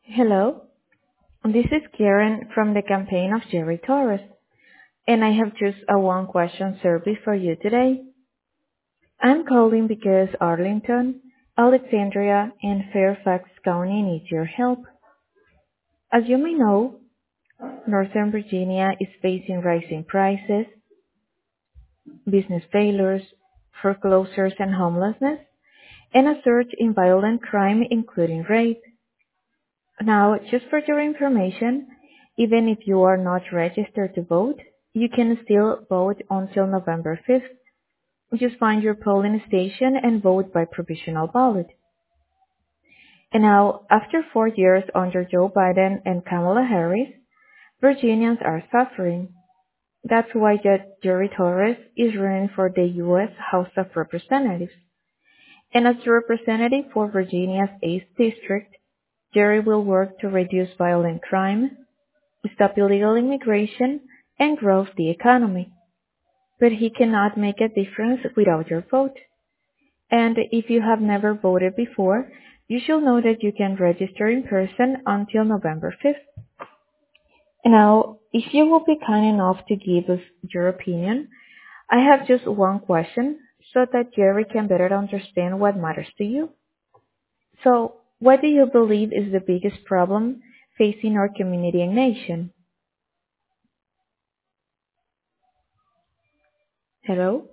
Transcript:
Hello, this is Karen from the campaign of Jerry Torres, and I have just a one question survey for you today. I'm calling because Arlington, Alexandria, and Fairfax County need your help. As you may know, Northern Virginia is facing rising prices, business failures, foreclosures and homelessness, and a surge in violent crime including rape. Now, just for your information, even if you are not registered to vote, you can still vote until November 5th. Just find your polling station and vote by provisional ballot. And now, after 4 years under Joe Biden and Kamala Harris, Virginians are suffering. That's why Judge Jerry Torres is running for the U.S. House of Representatives. And as the representative for Virginia's 8th District, Jerry will work to reduce violent crime, stop illegal immigration, and grow the economy. But he cannot make a difference without your vote. And if you have never voted before, you should know that you can register in person until November 5th. Now, if you will be kind enough to give us your opinion, I have just one question so that Jerry can better understand what matters to you. So, what do you believe is the biggest problem facing our community and nation? Hello?